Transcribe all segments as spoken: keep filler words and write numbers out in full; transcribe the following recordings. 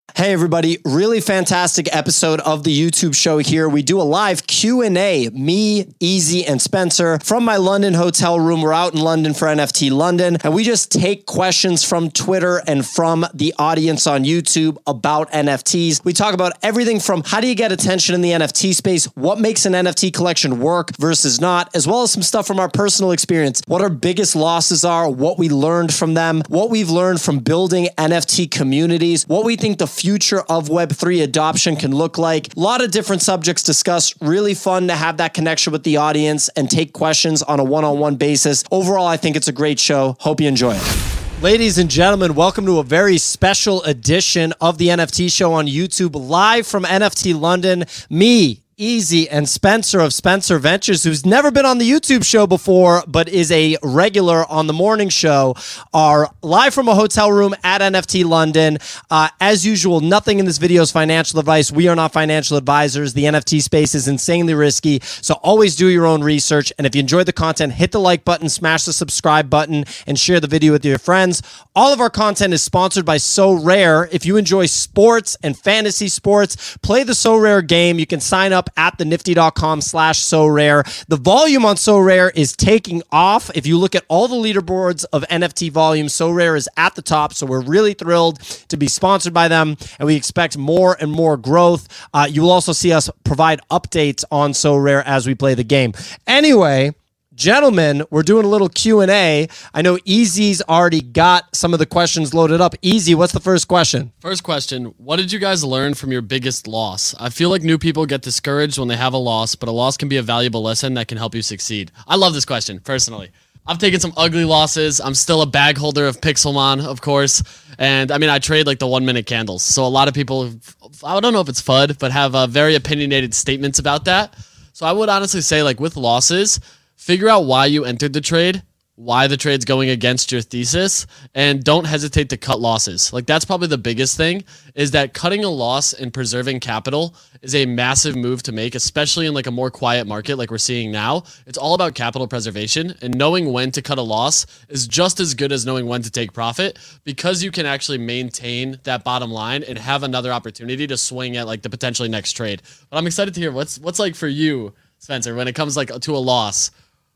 Hey everybody, really fantastic episode of the YouTube show here. We do a live Q and A, me, Easy, and Spencer from my London hotel room. We're out in London for N F T London, and we just take questions from Twitter and from the audience on YouTube about N F Ts. We talk about everything from how do you get attention in the N F T space, what makes an N F T collection work versus not, as well as some stuff from our personal experience, what our biggest losses are, what we learned from them, what we've learned from building N F T communities, what we think the future of Web three adoption can look like. A lot of different subjects discussed. Really fun to have that connection with the audience and take questions on a one-on-one basis. Overall, I think it's a great show. Hope you enjoy it. Ladies and gentlemen, welcome to a very special edition of the N F T show on YouTube, live from N F T London. Me, Easy, and Spencer of Spencer Ventures, who's never been on the YouTube show before, but is a regular on the morning show, are live from a hotel room at N F T London. Uh, as usual, nothing in this video is financial advice. We are not financial advisors. The N F T space is insanely risky, so always do your own research. And if you enjoyed the content, hit the like button, smash the subscribe button, and share the video with your friends. All of our content is sponsored by SoRare. If you enjoy sports and fantasy sports, play the SoRare game. You can sign up at the nifty.com slash SoRare. The volume on SoRare is taking off. If you look at all the leaderboards of N F T volume, SoRare is at the top, so we're really thrilled to be sponsored by them, and we expect more and more growth. Uh, you will also see us provide updates on SoRare as we play the game. Anyway, gentlemen, we're doing a little Q and A. I know Easy's already got some of the questions loaded up. Easy, what's the first question? First question, what did you guys learn from your biggest loss? I feel like new people get discouraged when they have a loss, but a loss can be a valuable lesson that can help you succeed. I love this question, personally. I've taken some ugly losses. I'm still a bag holder of Pixelmon, of course. And I mean, I trade like the one minute candles. So a lot of people, I don't know if it's F U D, but have uh, very opinionated statements about that. So I would honestly say, like, with losses, figure out why you entered the trade, why the trade's going against your thesis, and don't hesitate to cut losses. Like, that's probably the biggest thing, is that cutting a loss and preserving capital is a massive move to make, especially in like a more quiet market like we're seeing now. It's all about capital preservation, and knowing when to cut a loss is just as good as knowing when to take profit, because you can actually maintain that bottom line and have another opportunity to swing at like the potentially next trade. But I'm excited to hear what's what's like for you, Spencer, when it comes like to a loss.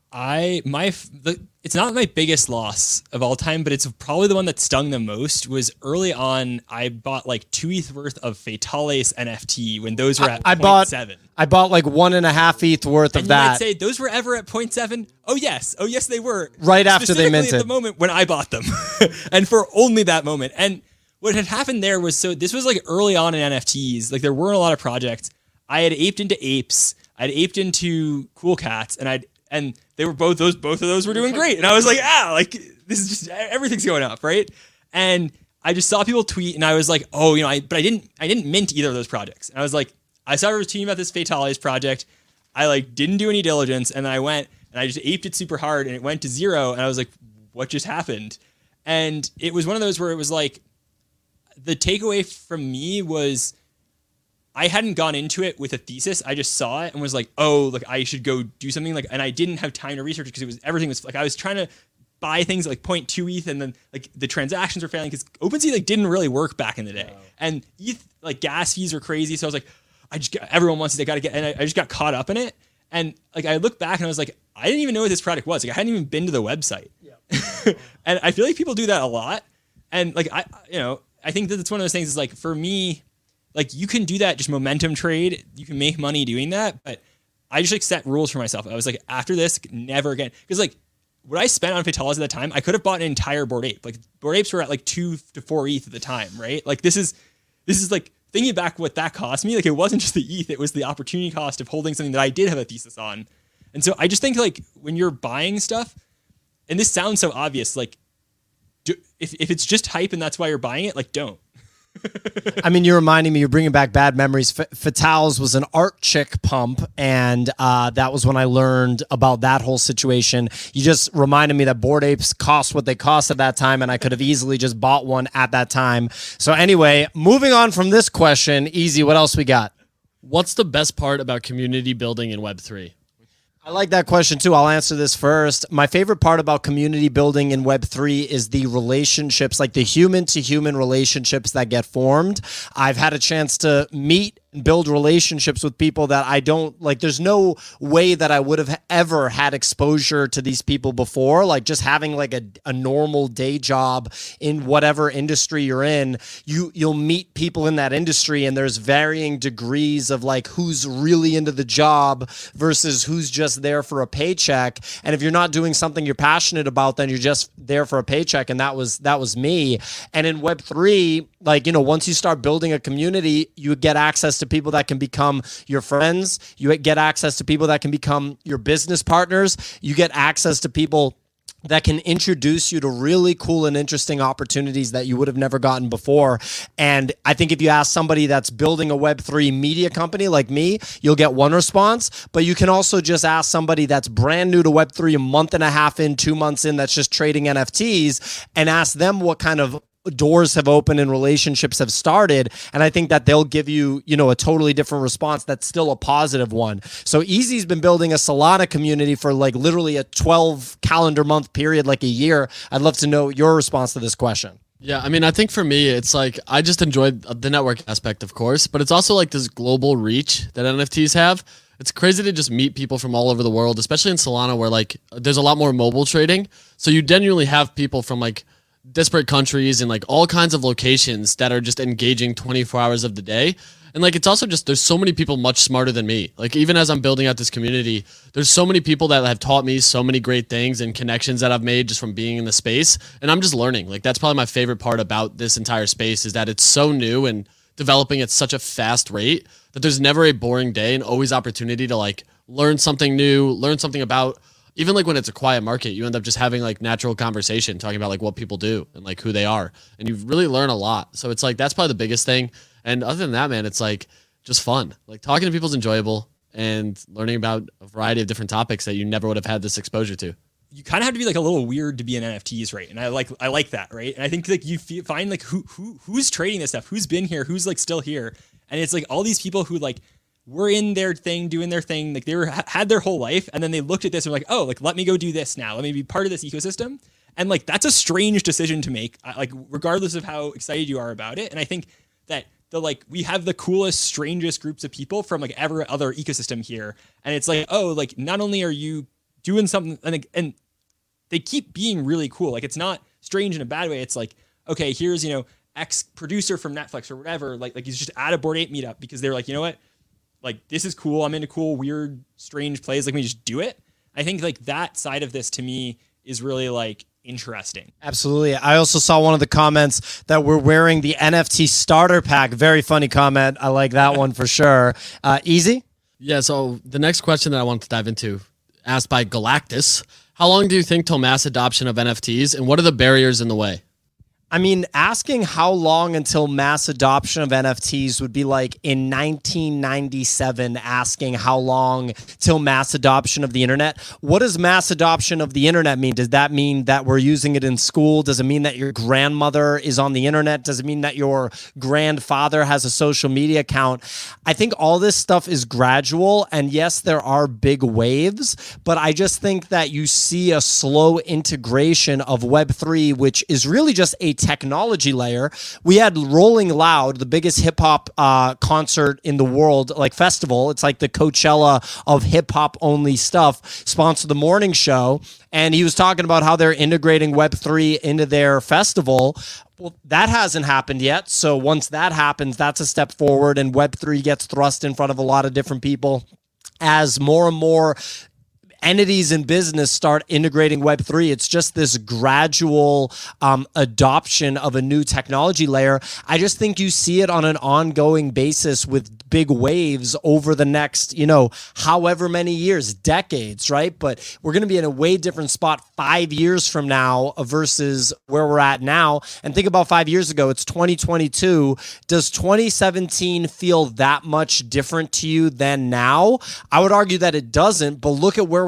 I my the, it's not my biggest loss of all time, but it's probably the one that stung the most. Was early on, I bought like two E T H worth of Fatales N F T when those were at I, I zero point bought seven. I bought like one and a half E T H worth and of you that. might say those were ever at zero point seven? Oh yes, oh yes they were. Right after they minted. At the moment when I bought them, and for only that moment. And what had happened there was, so this was like early on in N F Ts. Like there weren't a lot of projects. I had aped into apes. I'd aped into Cool Cats, and I'd and they were both those both of those were doing great. And I was like, ah, like this is just everything's going up, right? And I just saw people tweet, and I was like, oh, you know, I but I didn't I didn't mint either of those projects. And I was like, I saw everyone tweeting about this Fatales project. I like didn't do any diligence, and then I went and I just aped it super hard, and it went to zero. And I was like, what just happened? And it was one of those where it was like, the takeaway from me was, I hadn't gone into it with a thesis. I just saw it and was like, oh, like I should go do something. Like, and I didn't have time to research because it was everything was like I was trying to buy things at like zero point two E T H, and then like the transactions were failing because OpenSea like didn't really work back in the day, wow. And E T H like gas fees were crazy. So I was like, I just got, everyone wants it. I got to get, and I, I just got caught up in it. And like I look back and I was like, I didn't even know what this product was. Like I hadn't even been to the website. Yeah. And I feel like people do that a lot. And like I, you know, I think that it's one of those things. Is like for me. Like you can do that, just momentum trade. You can make money doing that, but I just like set rules for myself. I was like, after this, never again. Because like what I spent on Fatales at the time, I could have bought an entire Bored Ape. Like Bored Apes were at like two to four E T H at the time, right? Like this is this is like thinking back what that cost me. Like it wasn't just the E T H, it was the opportunity cost of holding something that I did have a thesis on. And so I just think like when you're buying stuff, and this sounds so obvious, like do, if if it's just hype and that's why you're buying it, like don't. I mean, you're reminding me, you're bringing back bad memories. F- Fatales was an art chick pump, and uh, that was when I learned about that whole situation. You just reminded me that Bored Apes cost what they cost at that time, and I could have easily just bought one at that time. So anyway, moving on from this question, Easy, what else we got? What's the best part about community building in Web three? I like that question too. I'll answer this first. My favorite part about community building in Web three is the relationships, like the human to human relationships that get formed. I've had a chance to meet and build relationships with people that I don't like. There's no way that I would have ever had exposure to these people before. Like just having like a, a normal day job in whatever industry you're in, you, you'll meet people in that industry and there's varying degrees of like who's really into the job versus who's just there for a paycheck. And if you're not doing something you're passionate about, then you're just there for a paycheck. And that was, that was me. And in Web three, like, you know, once you start building a community, you get access to people that can become your friends. You get access to people that can become your business partners. You get access to people that can introduce you to really cool and interesting opportunities that you would have never gotten before. And I think if you ask somebody that's building a Web three media company like me, you'll get one response, but you can also just ask somebody that's brand new to Web three, a month and a half in, two months in, that's just trading N F Ts, and ask them what kind of doors have opened and relationships have started. And I think that they'll give you, you know, a totally different response that's still a positive one. So Easy's been building a Solana community for like literally a twelve calendar month period, like a year. I'd love to know your response to this question. Yeah, I mean, I think for me, it's like, I just enjoyed the network aspect, of course, but it's also like this global reach that N F Ts have. It's crazy to just meet people from all over the world, especially in Solana where like there's a lot more mobile trading. So you genuinely have people from like disparate countries and like all kinds of locations that are just engaging twenty-four hours of the day. And like, it's also just, there's so many people much smarter than me. Like even as I'm building out this community, there's so many people that have taught me so many great things and connections that I've made just from being in the space. And I'm just learning. Like that's probably my favorite part about this entire space is that it's so new and developing at such a fast rate that there's never a boring day and always opportunity to like learn something new, learn something about. Even like when it's a quiet market, you end up just having like natural conversation, talking about like what people do and like who they are. And you really learn a lot. So it's like, that's probably the biggest thing. And other than that, man, it's like just fun. Like talking to people is enjoyable and learning about a variety of different topics that you never would have had this exposure to. You kind of have to be like a little weird to be in N F Ts, right? And I like I like that, right? And I think like you feel, find like who who who's trading this stuff, who's been here, who's like still here, and it's like all these people who like were in their thing, doing their thing, like they were had their whole life, and then they looked at this and were like, oh, like let me go do this now, let me be part of this ecosystem, and like that's a strange decision to make, like regardless of how excited you are about it. And I think that the like we have the coolest, strangest groups of people from like every other ecosystem here, and it's like, oh, like not only are you doing something, and like, and they keep being really cool. Like it's not strange in a bad way. It's like, okay, here's, you know, X producer from Netflix or whatever. Like, like he's just at a Bored Ape meetup because they're like, you know what? Like, this is cool. I'm into cool, weird, strange plays. Like, we just do it. I think like that side of this to me is really like interesting. Absolutely. I also saw one of the comments that we're wearing the N F T starter pack. Very funny comment. I like that one for sure. Uh, Easy? Yeah. So the next question that I want to dive into, asked by Galactus. How long do you think till mass adoption of N F Ts, and what are the barriers in the way? I mean, asking how long until mass adoption of N F Ts would be like in nineteen ninety-seven asking how long till mass adoption of the internet. What does mass adoption of the internet mean? Does that mean that we're using it in school? Does it mean that your grandmother is on the internet? Does it mean that your grandfather has a social media account? I think all this stuff is gradual, and yes, there are big waves, but I just think that you see a slow integration of Web three, which is really just a technology layer. We had Rolling Loud, the biggest hip hop uh, concert in the world, like festival. It's like the Coachella of hip hop only stuff, sponsored the morning show. And he was talking about how they're integrating Web three into their festival. Well, that hasn't happened yet. So once that happens, that's a step forward, and Web three gets thrust in front of a lot of different people as more and more entities in business start integrating Web three. It's just this gradual um, adoption of a new technology layer. I just think you see it on an ongoing basis with big waves over the next, you know, however many years, decades, right? But we're going to be in a way different spot five years from now versus where we're at now. And think about five years ago, it's twenty twenty-two. Does twenty seventeen feel that much different to you than now? I would argue that it doesn't, but look at where we're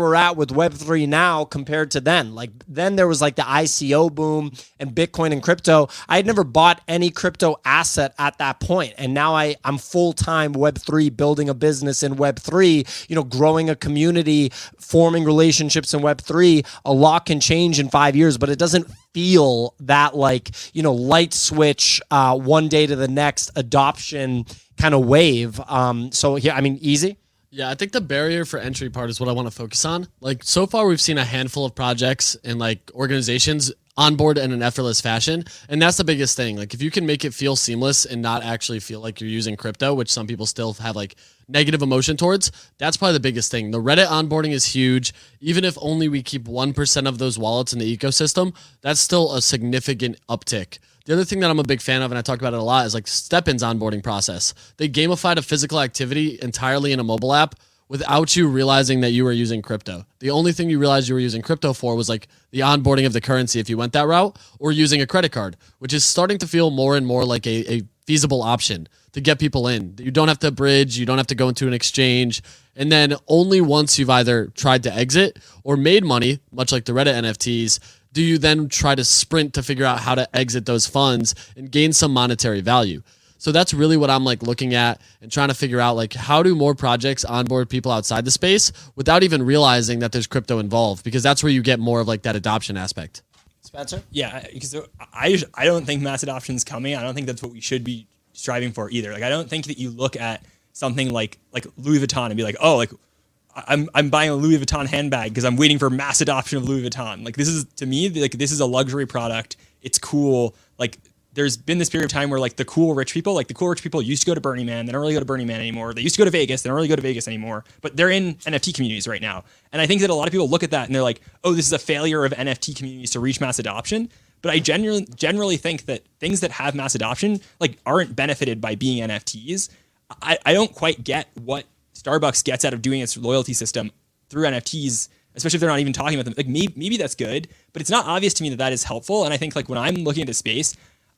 we're at with Web three now compared to then. Like then there was like the I C O boom and Bitcoin and crypto. I had never bought any crypto asset at that point. And now I, I'm full-time Web three, building a business in Web three, you know, growing a community, forming relationships in Web three. A lot can change in five years, but it doesn't feel that like, you know, light switch uh, one day to the next adoption kind of wave. Um, so yeah, I mean, easy. Yeah, I think the barrier for entry part is what I want to focus on. Like so far, we've seen a handful of projects and like organizations onboard in an effortless fashion. And that's the biggest thing. Like if you can make it feel seamless and not actually feel like you're using crypto, which some people still have like negative emotion towards, that's probably the biggest thing. The Reddit onboarding is huge. Even if only we keep one percent of those wallets in the ecosystem, that's still a significant uptick. The other thing that I'm a big fan of, and I talk about it a lot, is like STEPN's onboarding process. They gamified a physical activity entirely in a mobile app without you realizing that you were using crypto. The only thing you realized you were using crypto for was like the onboarding of the currency if you went that route, or using a credit card, which is starting to feel more and more like a, a feasible option to get people in. You don't have to bridge, you don't have to go into an exchange. And then only once you've either tried to exit or made money, much like the Reddit N F Ts, do you then try to sprint to figure out how to exit those funds and gain some monetary value. So that's really what I'm like looking at and trying to figure out, like, how do more projects onboard people outside the space without even realizing that there's crypto involved, because that's where you get more of like that adoption aspect. Spencer? Yeah, because I I don't think mass adoption is coming. I don't think that's what we should be striving for either. Like I don't think that you look at something like like Louis Vuitton and be like, oh, like I'm I'm buying a Louis Vuitton handbag because I'm waiting for mass adoption of Louis Vuitton. Like this is, to me, like this is a luxury product. It's cool. Like there's been this period of time where like the cool rich people, like the cool rich people used to go to Burning Man. They don't really go to Burning Man anymore. They used to go to Vegas. They don't really go to Vegas anymore. But they're in N F T communities right now. And I think that a lot of people look at that and they're like, oh, this is a failure of N F T communities to reach mass adoption. But I generally generally think that things that have mass adoption like aren't benefited by being N F Ts. I, I don't quite get what Starbucks gets out of doing its loyalty system through N F Ts, especially if they're not even talking about them. Like maybe, maybe that's good, but it's not obvious to me that that is helpful. And I think like when I'm looking at the space,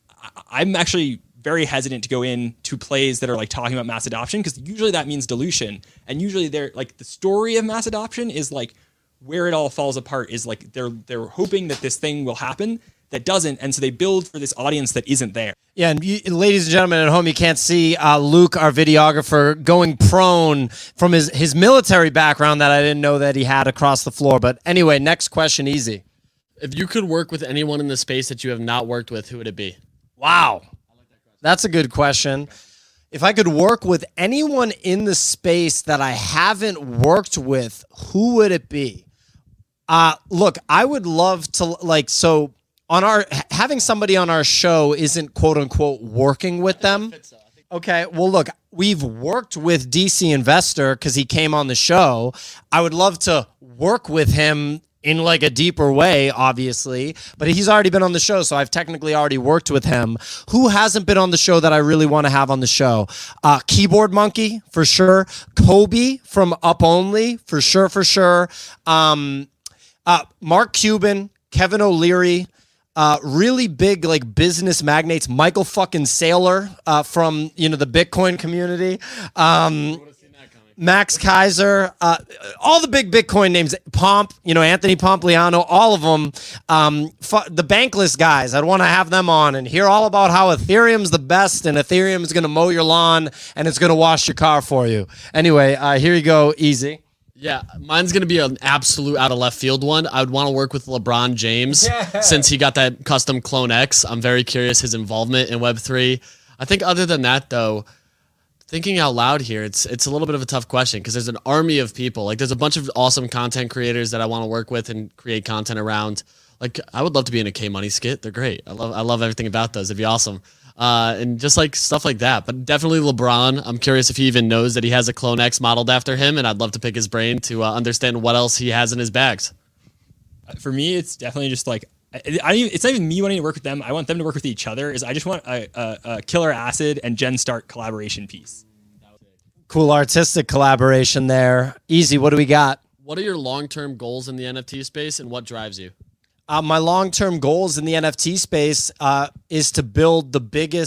I'm actually very hesitant to go in to plays that are like talking about mass adoption, because usually that means dilution. And usually they're like the story of mass adoption is like where it all falls apart is like they're they're hoping that this thing will happen that doesn't, and so they build for this audience that isn't there. Yeah, and you, ladies and gentlemen at home, you can't see uh, Luke, our videographer, going prone from his, his military background that I didn't know that he had across the floor. But anyway, next question, easy. If you could work with anyone in the space that you have not worked with, who would it be? Wow. That's a good question. If I could work with anyone in the space that I haven't worked with, who would it be? Uh, look, I would love to, like, so on our, having somebody on our show isn't quote unquote working with them. Okay, well, look, we've worked with D C Investor because he came on the show. I would love to work with him in like a deeper way, obviously, but he's already been on the show, so I've technically already worked with him. Who hasn't been on the show that I really want to have on the show? Uh, Keyboard Monkey, for sure. Kobe from Up Only, for sure, for sure. Um, uh, Mark Cuban, Kevin O'Leary, uh, really big like business magnates. Michael fucking Saylor uh, from, you know, the Bitcoin community. Um, Max Kaiser, uh, all the big Bitcoin names, Pomp, you know, Anthony Pompliano, all of them, um, fu- the Bankless guys. I'd want to have them on and hear all about how Ethereum's the best and Ethereum is going to mow your lawn and it's going to wash your car for you. Anyway, uh, here you go, easy. Yeah, mine's going to be an absolute out of left field one. I would want to work with LeBron James yeah. since he got that custom Clone X. I'm very curious his involvement in Web three. I think other than that, though, thinking out loud here, it's it's a little bit of a tough question because there's an army of people. Like there's a bunch of awesome content creators that I want to work with and create content around. Like I would love to be in a K Money skit. They're great. I love I love everything about those. It'd be awesome. Uh, and just like stuff like that. But definitely LeBron. I'm curious if he even knows that he has a Clone X modeled after him, and I'd love to pick his brain to uh, understand what else he has in his bags. For me, it's definitely just like I, I even, it's not even me wanting to work with them. I want them to work with each other. Is I just want a, a, a Killer Acid and Jen Stark collaboration piece. Cool artistic collaboration there. Easy, what do we got? What are your long-term goals in the N F T space and what drives you? Uh, my long-term goals in the N F T space uh, is to build the biggest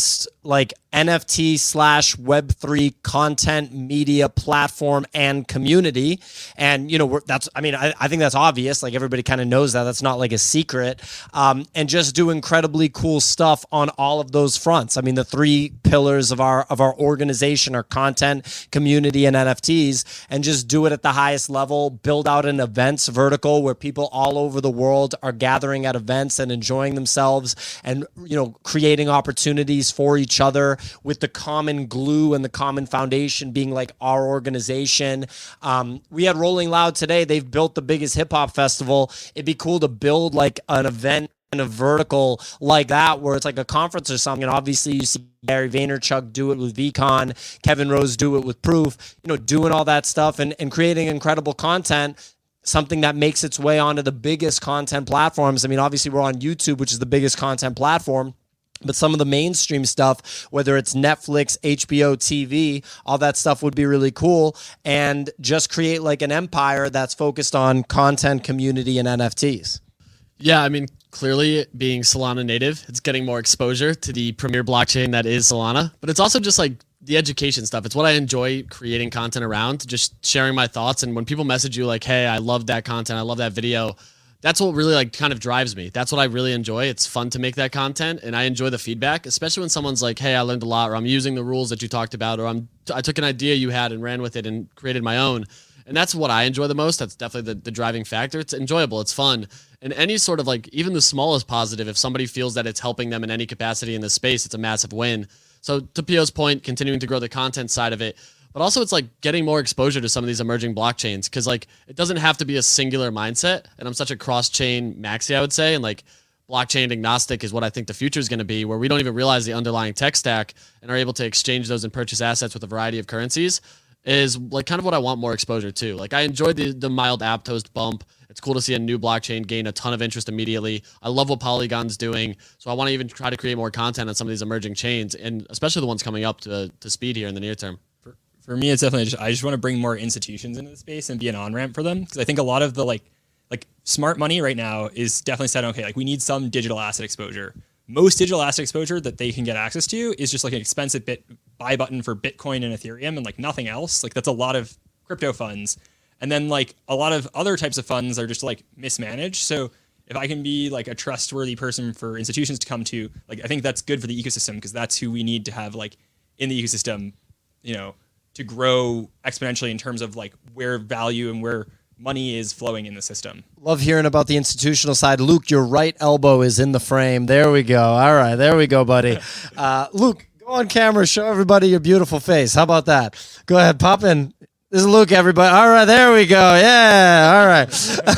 like N F T slash Web three content media platform and community. And, you know, we're, that's, I mean, I, I think that's obvious. Like everybody kind of knows that. That's not like a secret. Um, and just do incredibly cool stuff on all of those fronts. I mean, the three pillars of our, of our organization are content, community, and N F Ts, and just do it at the highest level, build out an events vertical where people all over the world are gathering at events and enjoying themselves and, you know, creating opportunities for each other, with the common glue and the common foundation being like our organization. Um, we had Rolling Loud today. They've built the biggest hip hop festival. It'd be cool to build like an event and a vertical like that where it's like a conference or something. And obviously you see Gary Vaynerchuk do it with VCon, Kevin Rose do it with Proof, you know, doing all that stuff and, and creating incredible content, something that makes its way onto the biggest content platforms. I mean, obviously we're on YouTube, which is the biggest content platform. But some of the mainstream stuff, whether it's Netflix, H B O, T V, all that stuff would be really cool. And just create like an empire that's focused on content, community, and N F Ts. Yeah, I mean, clearly being Solana native, it's getting more exposure to the premier blockchain that is Solana. But it's also just like the education stuff. It's what I enjoy creating content around, just sharing my thoughts. And when people message you like, hey, I love that content, I love that video, that's what really like kind of drives me. That's what I really enjoy. It's fun to make that content, and I enjoy the feedback, especially when someone's like, hey, I learned a lot, or I'm using the rules that you talked about, or I'm, I took an idea you had and ran with it and created my own. And that's what I enjoy the most. That's definitely the, the driving factor. It's enjoyable. It's fun. And any sort of like, even the smallest positive, if somebody feels that it's helping them in any capacity in this space, it's a massive win. So to Pio's point, continuing to grow the content side of it, but also it's like getting more exposure to some of these emerging blockchains, because like it doesn't have to be a singular mindset. And I'm such a cross-chain maxi, I would say. And like blockchain agnostic is what I think the future is going to be, where we don't even realize the underlying tech stack and are able to exchange those and purchase assets with a variety of currencies, is like kind of what I want more exposure to. Like I enjoyed the, the mild Aptos bump. It's cool to see a new blockchain gain a ton of interest immediately. I love what Polygon's doing. So I want to even try to create more content on some of these emerging chains, and especially the ones coming up to, to speed here in the near term. For me, it's definitely just, I just want to bring more institutions into the space and be an on-ramp for them. Because I think a lot of the like like smart money right now is definitely said, okay, like we need some digital asset exposure. Most digital asset exposure that they can get access to is just like an expensive bit buy button for Bitcoin and Ethereum and like nothing else. Like that's a lot of crypto funds. And then like a lot of other types of funds are just like mismanaged. So if I can be like a trustworthy person for institutions to come to, like I think that's good for the ecosystem, because that's who we need to have like in the ecosystem, you know, to grow exponentially in terms of like where value and where money is flowing in the system. Love hearing about the institutional side. Luke, your right elbow is in the frame. There we go. All right, there we go, buddy. Uh, Luke, go on camera, show everybody your beautiful face. How about that? Go ahead, pop in. This is Luke, everybody. All right, there we go. Yeah, all right.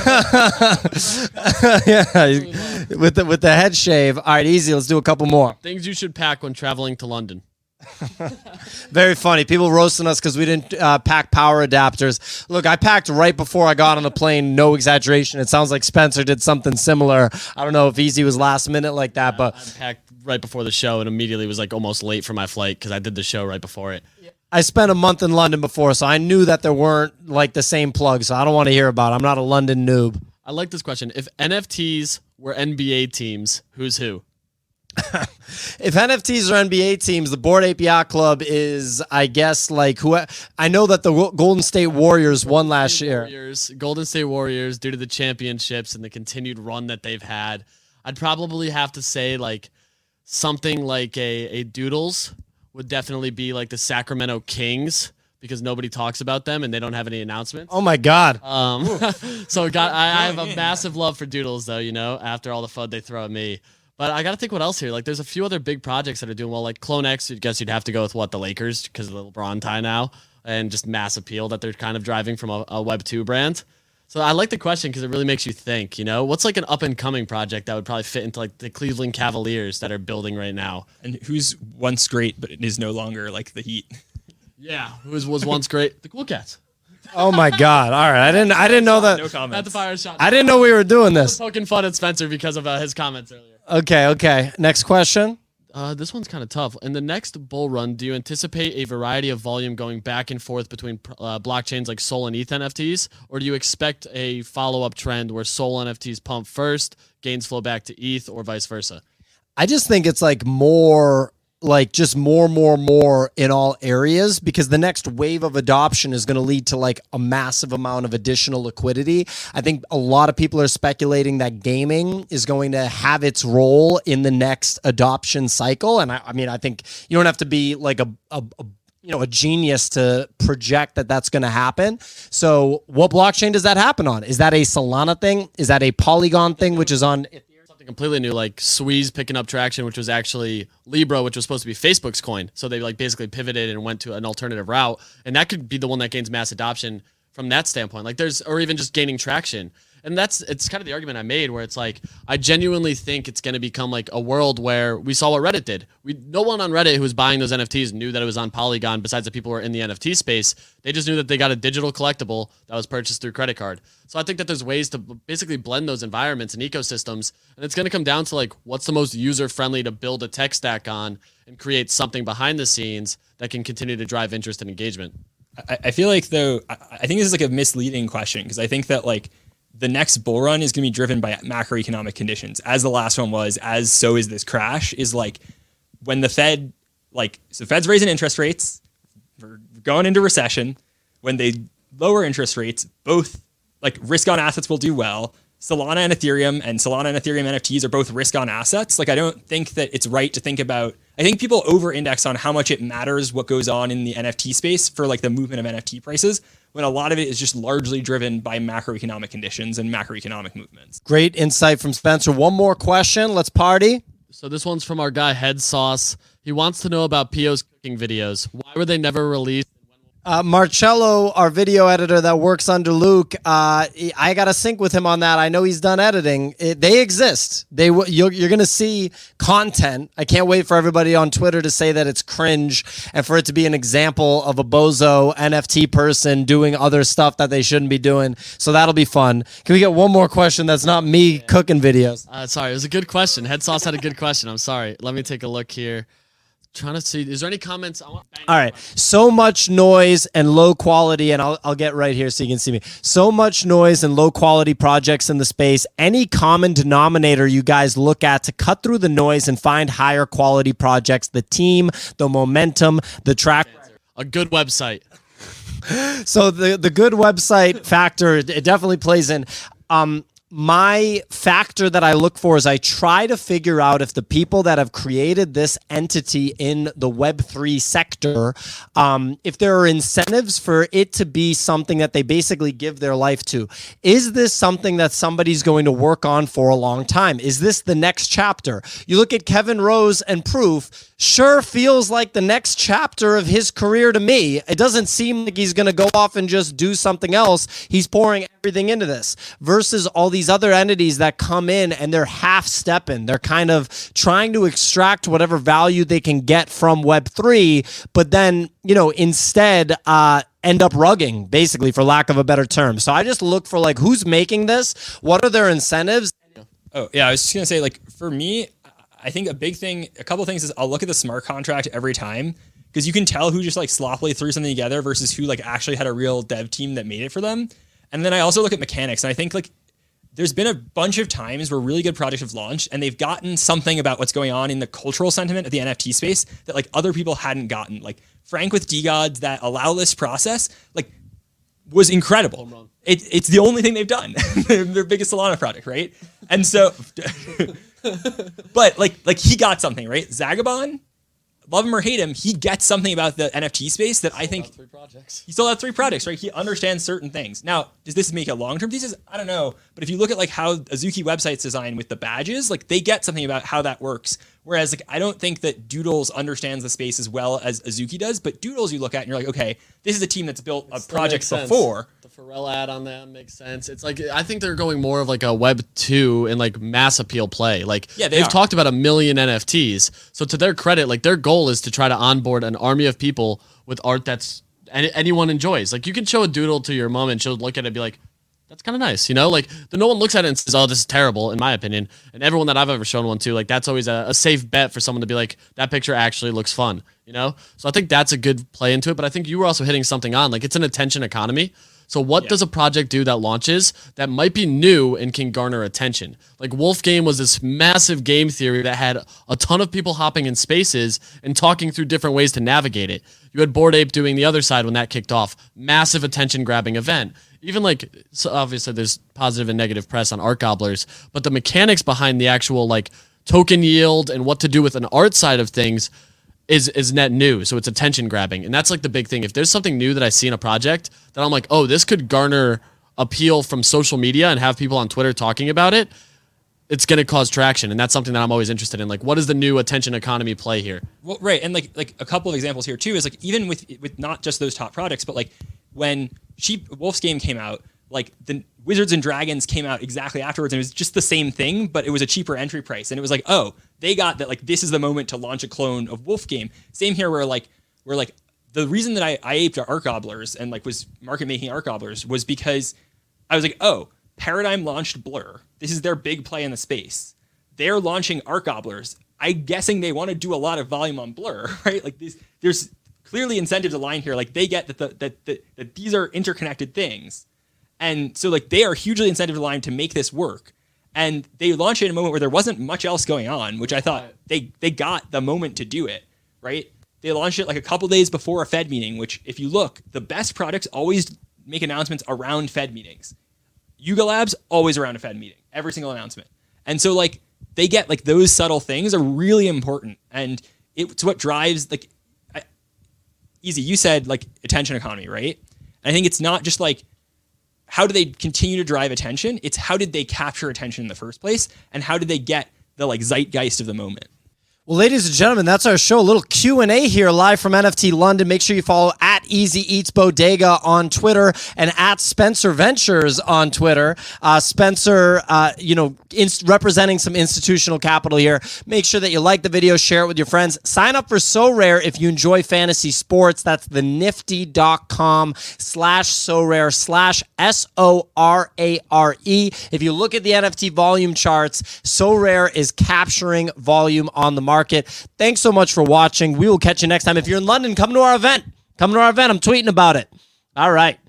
Yeah, with the, with the head shave. All right, easy. Let's do a couple more. Things you should pack when traveling to London. Very funny. People roasting us because we didn't uh, pack power adapters. Look, I packed right before I got on the plane. No exaggeration. It sounds like Spencer did something similar. I don't know if Easy was last minute like that, Yeah, but I packed right before the show and immediately was like almost late for my flight because I did the show right before it. I spent a month in London before, so I knew that there weren't like the same plugs. So I don't want to hear about it. I'm not a London noob. I like this question. If N F Ts were N B A teams, who's who? If N F Ts are N B A teams, the Bored Ape Yacht Club is, I guess, like who I know that the Golden State Warriors won last year. Warriors, Golden State Warriors, due to the championships and the continued run that they've had, I'd probably have to say like something like a, a Doodles would definitely be like the Sacramento Kings, because nobody talks about them and they don't have any announcements. Oh my God. Um, so got, I, I have a massive love for Doodles though, you know, after all the fun they throw at me. But I got to think what else here. Like, there's a few other big projects that are doing well. Like Clone X, I guess you'd have to go with what, the Lakers, because of the LeBron tie now, and just mass appeal that they're kind of driving from a, a Web two brand. So I like the question because it really makes you think. You know, what's like an up and coming project that would probably fit into like the Cleveland Cavaliers that are building right now? And who's once great but is no longer like the Heat? Yeah, who was, was once great? The Cool Cats. Oh my God! All right, I didn't. I didn't know that. No comments. Had the fire shot. I didn't know we were doing this. Poking fun at Spencer because of uh, his comments earlier. Okay. Okay. Next question. Uh, this one's kind of tough. In the next bull run, do you anticipate a variety of volume going back and forth between uh, blockchains like Sol and E T H N F Ts, or do you expect a follow-up trend where Sol N F Ts pump first, gains flow back to E T H, or vice versa? I just think it's like more like just more, more, more in all areas, because the next wave of adoption is going to lead to like a massive amount of additional liquidity. I think a lot of people are speculating that gaming is going to have its role in the next adoption cycle. And I, I mean, I think you don't have to be like a, a, a you know, a genius to project that that's going to happen. So what blockchain does that happen on? Is that a Solana thing? Is that a Polygon thing, which is on something completely new, like Squeeze picking up traction, which was actually Libra, which was supposed to be Facebook's coin. So they like basically pivoted and went to an alternative route. And that could be the one that gains mass adoption from that standpoint. Like there's, or even just gaining traction. And that's, it's kind of the argument I made where it's like, I genuinely think it's going to become like a world where we saw what Reddit did. We, no one on Reddit who was buying those N F Ts knew that it was on Polygon besides the people who are in the N F T space. They just knew that they got a digital collectible that was purchased through credit card. So I think that there's ways to basically blend those environments and ecosystems. And it's going to come down to like, what's the most user-friendly to build a tech stack on and create something behind the scenes that can continue to drive interest and engagement. I, I feel like though, I, I think this is like a misleading question because I think that like, the next bull run is going to be driven by macroeconomic conditions, as the last one was, as so is this crash, is like when the Fed, like, so Fed's raising interest rates, we're going into recession. When they lower interest rates, both like risk on assets will do well. Solana and Ethereum and Solana and Ethereum N F Ts are both risk on assets. Like, I don't think that it's right to think about, I think people over index on how much it matters what goes on in the N F T space for like the movement of N F T prices, when a lot of it is just largely driven by macroeconomic conditions and macroeconomic movements. Great insight from Spencer. One more question. Let's party. So this one's from our guy Head Sauce. He wants to know about P O's cooking videos. Why were they never released? Uh, Marcello, our video editor that works under Luke, uh, I got to sync with him on that. I know he's done editing. It, they exist. They w- you're, you're going to see content. I can't wait for everybody on Twitter to say that it's cringe and for it to be an example of a bozo N F T person doing other stuff that they shouldn't be doing. So that'll be fun. Can we get one more question that's not me yeah. cooking videos? Uh, sorry, it was a good question. Head Sauce had a good question. I'm sorry. Let me take a look here. Trying to see, is there any comments? I want All right. So much noise and low quality, and I'll, I'll get right here so you can see me. So much noise and low quality projects in the space. Any common denominator you guys look at to cut through the noise and find higher quality projects? The team, the momentum, the track. A good website. So the, the good website factor, it definitely plays in. Um, My factor that I look for is I try to figure out if the people that have created this entity in the Web three sector, um, if there are incentives for it to be something that they basically give their life to. Is this something that somebody's going to work on for a long time? Is this the next chapter? You look at Kevin Rose and Proof, sure feels like the next chapter of his career to me. It doesn't seem like he's going to go off and just do something else. He's pouring everything into this versus all these other entities that come in and they're half stepping. They're kind of trying to extract whatever value they can get from Web three, but then, you know, instead, uh, end up rugging, basically, for lack of a better term. So I just look for like, who's making this? What are their incentives? Oh, yeah. I was just going to say, like, for me, I think a big thing, a couple things is I'll look at the smart contract every time because you can tell who just like sloppily threw something together versus who like actually had a real dev team that made it for them. And then I also look at mechanics, and I think like there's been a bunch of times where really good projects have launched and they've gotten something about what's going on in the cultural sentiment of the N F T space that like other people hadn't gotten. Like Frank with DeGods, that allow list process, like was incredible. It, it's the only thing they've done. Their biggest Solana project, right? And so, but like, like he got something, right? Zagabon, love him or hate him, he gets something about the N F T space that I think three projects. He still had three projects, right? He understands certain things. Now, does this make a long-term thesis? I don't know. But if you look at like how Azuki website's designed with the badges, like they get something about how that works. Whereas like I don't think that Doodles understands the space as well as Azuki does. But Doodles you look at and you're like, okay, this is a team that's built a project before. The Pharrell ad on that makes sense. It's like I think they're going more of like a Web two and like mass appeal play. Like yeah, they they've are. talked about a million N F Ts. So to their credit, like their goal is to try to onboard an army of people with art that's any, anyone enjoys. Like you can show a doodle to your mom and she'll look at it and be like, that's kind of nice, you know? Like the, no one looks at it and says, oh, this is terrible, in my opinion. And everyone that I've ever shown one to, like that's always a, a safe bet for someone to be like, that picture actually looks fun, you know? So I think that's a good play into it. But I think you were also hitting something on, like it's an attention economy. So what Yeah. does a project do that launches that might be new and can garner attention? Like Wolf Game was this massive game theory that had a ton of people hopping in spaces and talking through different ways to navigate it. You had Bored Ape doing the other side when that kicked off. Massive attention grabbing event. Even like, so obviously there's positive and negative press on art gobblers, but the mechanics behind the actual like token yield and what to do with an art side of things is is net new. So it's attention grabbing. And that's like the big thing. If there's something new that I see in a project that I'm like, oh, this could garner appeal from social media and have people on Twitter talking about it, it's going to cause traction. And that's something that I'm always interested in. Like, what is the new attention economy play here? Well, right. And like like a couple of examples here too is like even with with not just those top projects, but like when Sheep Wolf's Game came out, like the Wizards and Dragons came out exactly afterwards, and it was just the same thing, but it was a cheaper entry price. And it was like, oh, they got that, like, this is the moment to launch a clone of Wolf Game. Same here, where like, where like the reason that I, I aped Art Gobblers and like was market making Art Gobblers was because I was like, oh, Paradigm launched Blur. This is their big play in the space. They're launching Art Gobblers. I'm guessing they want to do a lot of volume on Blur, right? Like these, there's clearly incentives aligned here. Like they get that the, that, that that these are interconnected things. And so like they are hugely incentive aligned to make this work. And they launched it in a moment where there wasn't much else going on, which I thought they they got the moment to do it, right? They launched it like a couple days before a Fed meeting, which if you look, the best products always make announcements around Fed meetings. Yuga Labs, always around a Fed meeting, every single announcement. And so like they get like those subtle things are really important. And it's what drives like, I, Easy, you said like attention economy, right? And I think it's not just like, how do they continue to drive attention? It's how did they capture attention in the first place? And how did they get the like zeitgeist of the moment? Well, ladies and gentlemen, that's our show. A little Q and A here live from N F T London. Make sure you follow at Easy Eats Bodega on Twitter and at Spencer Ventures on Twitter. Uh, Spencer, uh, you know, inst- representing some institutional capital here. Make sure that you like the video, share it with your friends. Sign up for So Rare if you enjoy fantasy sports. That's the nifty.com slash So Rare slash S O R A R E. If you look at the N F T volume charts, So Rare is capturing volume on the market. Market. Thanks so much for watching. We will catch you next time. If you're in London, come to our event. Come to our event. I'm tweeting about it. All right.